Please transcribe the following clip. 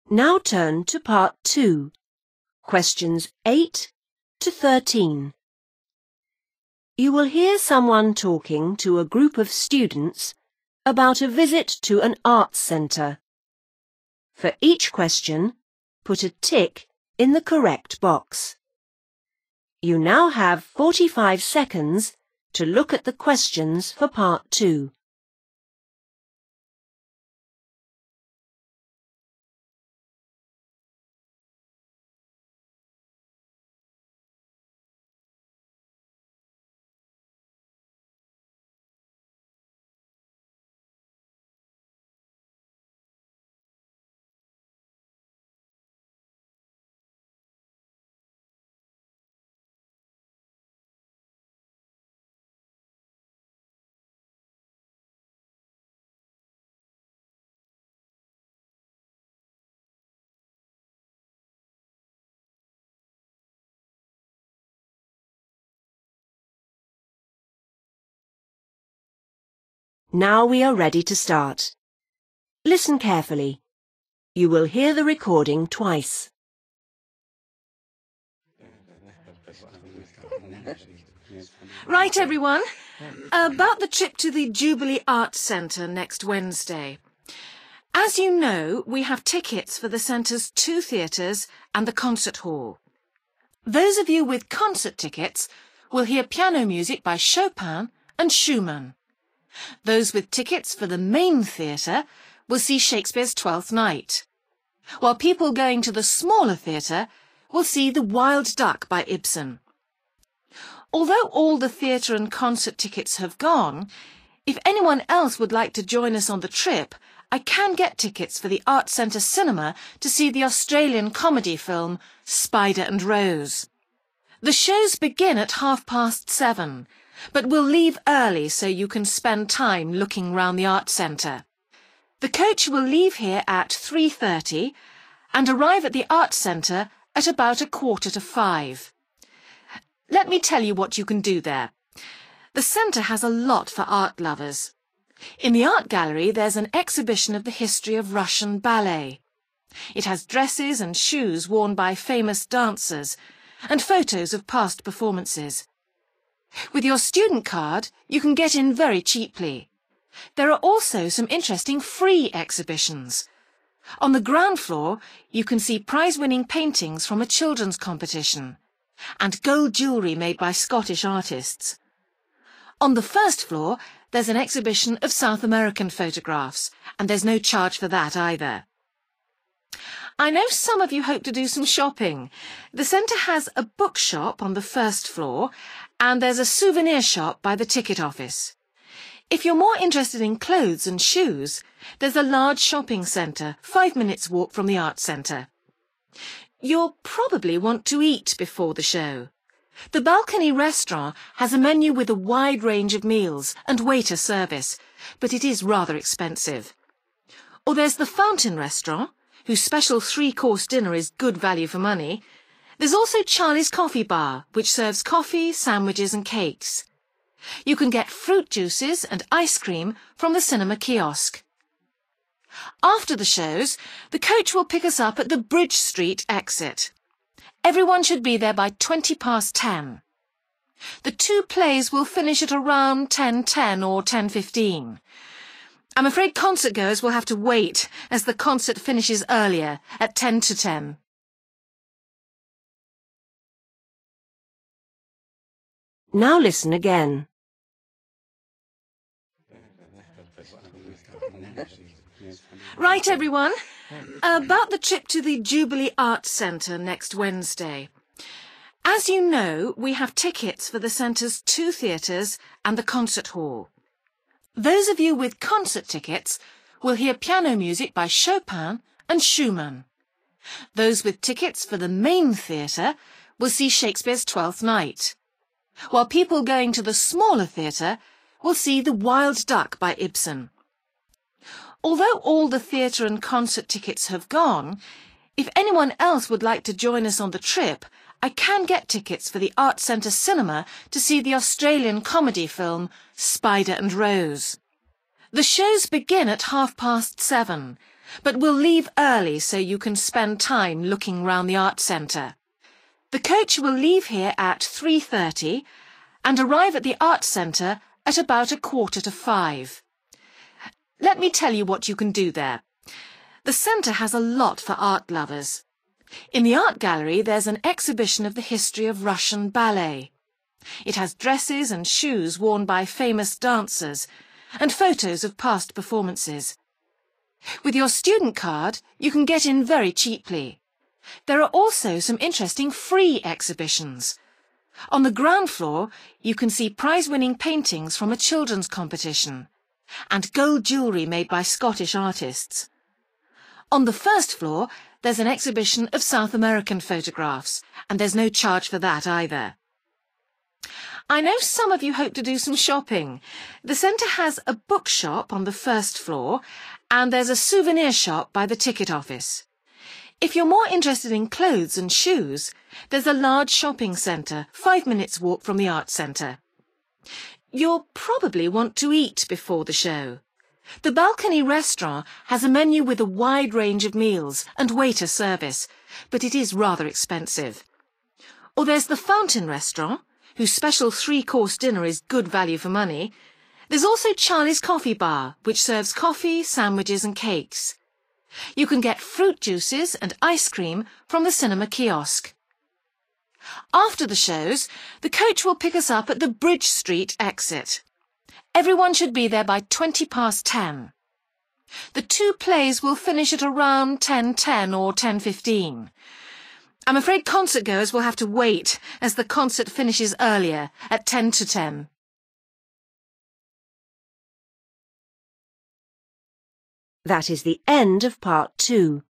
Now turn to part 2, questions 8 to 13. You will hear someone talking to a group of students about a visit to an arts centre. For each question, put a tick in the correct box. You now have 45 seconds to look at the questions for part 2. Now we are ready to start. Listen carefully. You will hear the recording twice. Right, everyone. About the trip to the Jubilee Arts Centre next Wednesday. As you know, we have tickets for the centre's 2 theatres and the concert hall. Those of you with concert tickets will hear piano music by Chopin and Schumann. Those with tickets for the main theatre will see Shakespeare's Twelfth Night, while people going to the smaller theatre will see The Wild Duck by Ibsen. Although all the theatre and concert tickets have gone, if anyone else would like to join us on the trip, I can get tickets for the Arts Centre Cinema to see the Australian comedy film Spider and Rose. The shows begin at 7:30, but we'll leave early so you can spend time looking round the Arts Centre. The coach will leave here at 3:30 and arrive at the Arts Centre at about 4:45. Let me tell you what you can do there. The centre has a lot for art lovers. In the art gallery there's an exhibition of the history of Russian ballet. It has dresses and shoes worn by famous dancers and photos of past performances. With your student card, you can get in very cheaply. There are also some interesting free exhibitions. On the ground floor, you can see prize-winning paintings from a children's competition and gold jewellery made by Scottish artists. On the first floor, there's an exhibition of South American photographs, and there's no charge for that either. I know some of you hope to do some shopping. The centre has a bookshop on the first floor, and there's a souvenir shop by the ticket office. If you're more interested in clothes and shoes, there's a large shopping centre 5 minutes walk from the Arts Centre. You'll probably want to eat before the show. The Balcony restaurant has a menu with a wide range of meals and waiter service, but it is rather expensive. Or there's the Fountain restaurant, whose special 3-course dinner is good value for money. There's also Charlie's Coffee Bar, which serves coffee, sandwiches and cakes. You can get fruit juices and ice cream from the cinema kiosk. After the shows, the coach will pick us up at the Bridge Street exit. Everyone should be there by 10:20. The 2 plays will finish at around 10:10 or 10:15. I'm afraid concertgoers will have to wait, as the concert finishes earlier, at 10:10. Now listen again. Right, everyone. About the trip to the Jubilee Arts Centre next Wednesday. As you know, we have tickets for the centre's 2 theatres and the concert hall. Those of you with concert tickets will hear piano music by Chopin and Schumann. Those with tickets for the main theatre will see Shakespeare's Twelfth Night, while people going to the smaller theatre will see The Wild Duck by Ibsen. Although all the theatre and concert tickets have gone, if anyone else would like to join us on the trip, I can get tickets for the Arts Centre Cinema to see the Australian comedy film Spider and Rose. The shows begin at 7:30, but we'll leave early so you can spend time looking round the art centre. The coach will leave here at 3:30 and arrive at the art centre at about 4:45. Let me tell you what you can do there. The centre has a lot for art lovers. In the art gallery, there's an exhibition of the history of Russian ballet. It has dresses and shoes worn by famous dancers and photos of past performances. With your student card, you can get in very cheaply. There are also some interesting free exhibitions. On the ground floor, you can see prize-winning paintings from a children's competition and gold jewellery made by Scottish artists. On the first floor, there's an exhibition of South American photographs, and there's no charge for that either. I know some of you hope to do some shopping. The centre has a bookshop on the first floor, and there's a souvenir shop by the ticket office. If you're more interested in clothes and shoes, there's a large shopping centre, 5 minutes walk from the art centre. You'll probably want to eat before the show. The balcony restaurant has a menu with a wide range of meals and waiter service, but it is rather expensive. Or there's the Fountain restaurant, whose special 3-course dinner is good value for money. There's also Charlie's Coffee Bar, which serves coffee, sandwiches and cakes. You can get fruit juices and ice cream from the cinema kiosk. After the shows, the coach will pick us up at the Bridge Street exit. Everyone should be there by 10:20. The 2 plays will finish at around 10:10 or 10:15. I'm afraid concert-goers will have to wait, as the concert finishes earlier, at 10:10. That is the end of part 2.